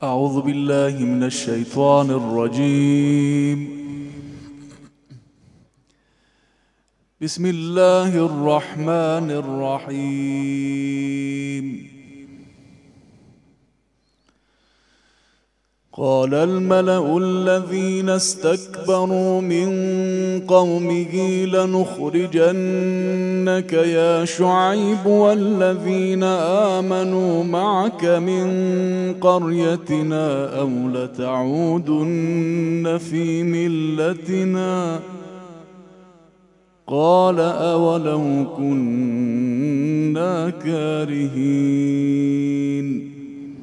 أعوذ بالله من الشيطان الرجيم. بسم الله الرحمن الرحيم. قال الملأ الذين استكبروا من قومه لنخرجنك يا شعيب والذين آمنوا معك من قريتنا أو لتعودن في ملتنا قال أولو كنا كارهين.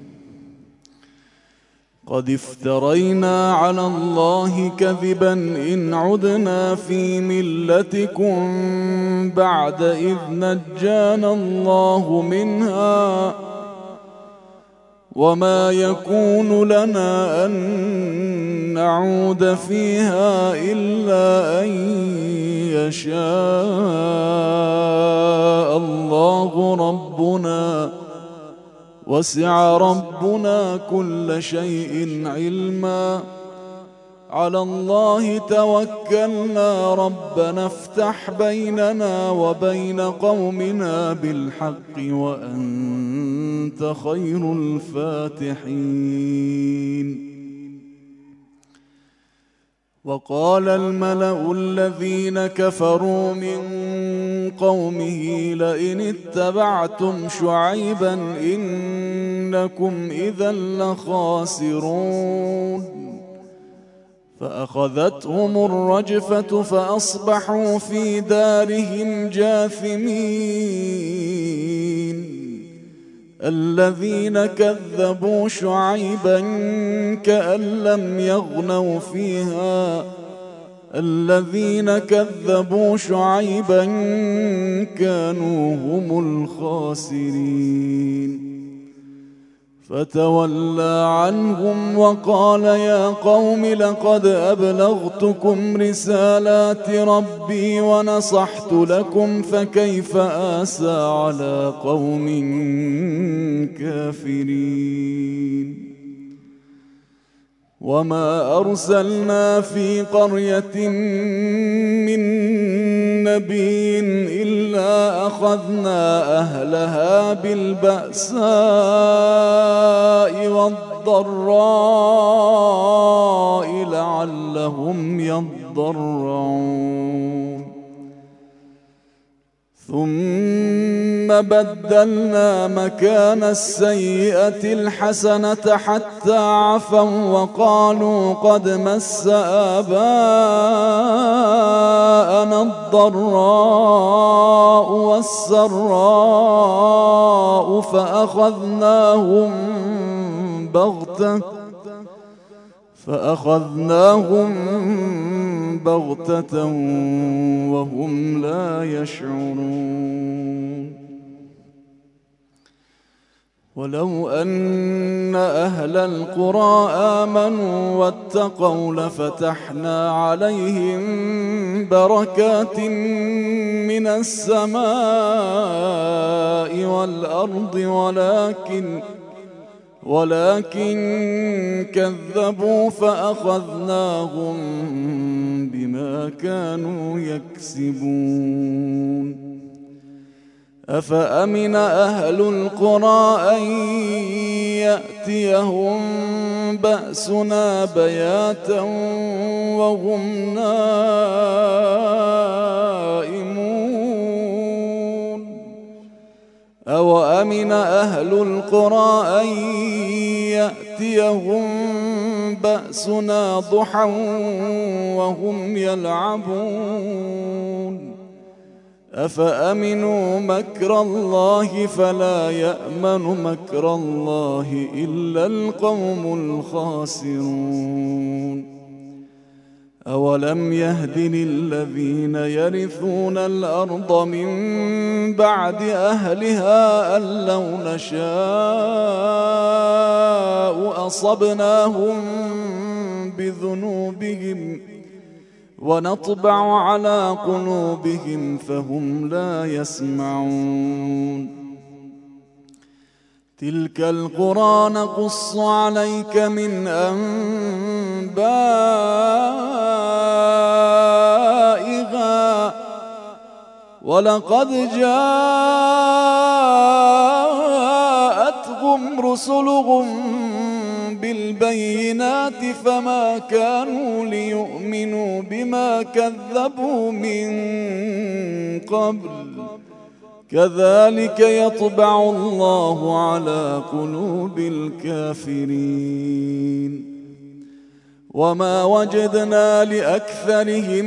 قد افترينا على الله كذبا إن عدنا في ملتكم بعد إذ نجانا الله منها وما يكون لنا أن نعود فيها إلا أن يشاء الله ربنا وسع ربنا كل شيء علما. على الله توكلنا ربنا افتح بيننا وبين قومنا بالحق وأنت خير الفاتحين. وقال الملأ الذين كفروا من قومه لئن اتبعتم شعيبا إنكم إذا لخاسرون. فأخذتهم الرجفة فأصبحوا في دارهم جاثمين. الذين كذبوا شعيبا كأن لم يغنوا فيها الذين كذبوا شعيبا كانوا هم الخاسرين. فتولى عنهم وقال يا قوم لقد أبلغتكم رسالات ربي ونصحت لكم فكيف آسى على قوم كافرين. وما أرسلنا في قرية من نبي إلا أخذنا أهلها بالبأساء والضراء لعلهم يضرعون. ثم بدلنا مكان السيئة الحسنة حتى عفوا وقالوا قد مس آباءنا الضراء والسراء فأخذناهم بغتة وهم لا يشعرون. ولو أن أهل القرى آمنوا واتقوا لفتحنا عليهم بركات من السماء والأرض ولكن كذبوا فأخذناهم بما كانوا يكسبون. أفأمن أهل القرى أن يأتيهم بأسنا بياتا وهم نائمون. أوأمن أهل القرى أن يأتيهم بأسنا ضحى وهم يلعبون. أفأمنوا مكر الله فلا يأمن مكر الله إلا القوم الخاسرون. أولم يهد للذين يرثون الأرض من بعد أهلها أن لو نشاء أصبناهم بذنوبهم ونطبع على قلوبهم فهم لا يسمعون. تلك القرى نقص عليك من أنبائها ولقد جاءتهم رسلهم بالبينات فما كانوا ليؤمنوا بما كذبوا من قبل كذلك يطبع الله على قلوب الكافرين وما وجدنا لأكثرهم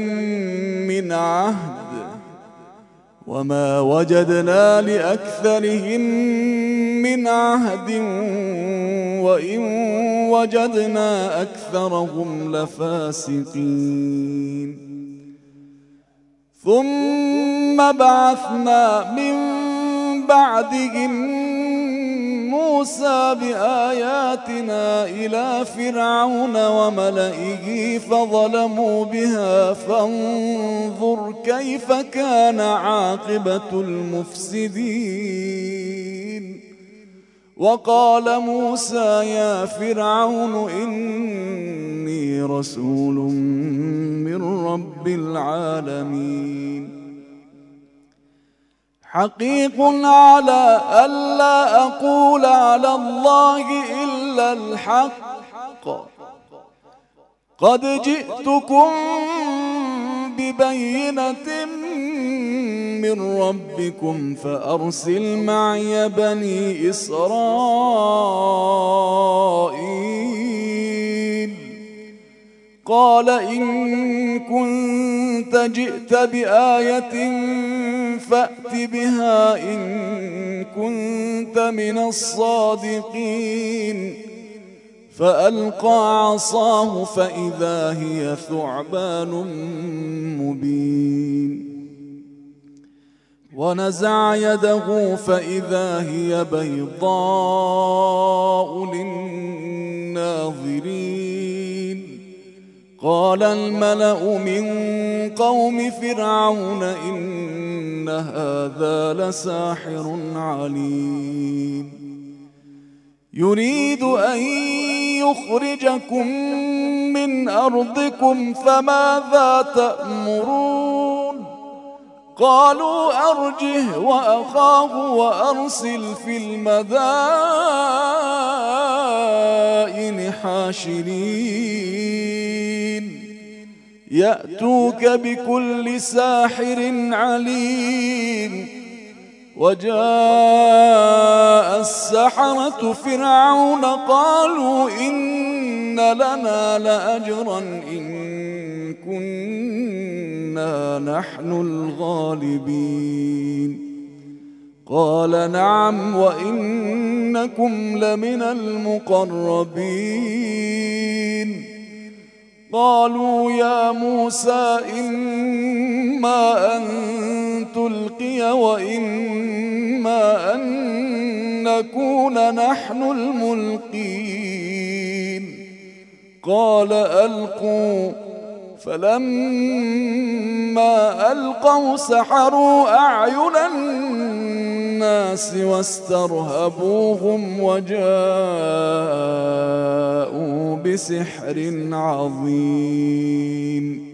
من عهد وإن وجدنا أكثرهم لفاسقين ثم بعثنا من بعدهم موسى بآياتنا إلى فرعون وملئه فظلموا بها فانظر كيف كان عاقبة المفسدين وقال موسى يا فرعون إني رسول من رب العالمين حقيق على ألا أقول على الله إلا الحق قد جئتكم ببينة من ربكم فأرسل معي بني إسرائيل قال إن كنت جئت بآية فأت بها إن كنت من الصادقين فألقى عصاه فإذا هي ثعبان مبين ونزع يده فإذا هي بيضاء للناظرين قال الملأ من قوم فرعون إن هذا لساحر عليم يريد أن يخرجكم من أرضكم فماذا تأمرون قالوا أرجه وأخاه وأرسل في المدائن حاشرين يأتوك بكل ساحر عليم وجاء السحرة فرعون قالوا إن لنا لأجرا إن كنا نحن الغالبين قال نعم وإنكم لمن المقربين قالوا يا موسى إما أن تلقي وإما أن نكون نحن الملقين قال ألقوا فلما ألقوا سحروا أعين الناس واسترهبوهم وجاءوا بسحر عظيم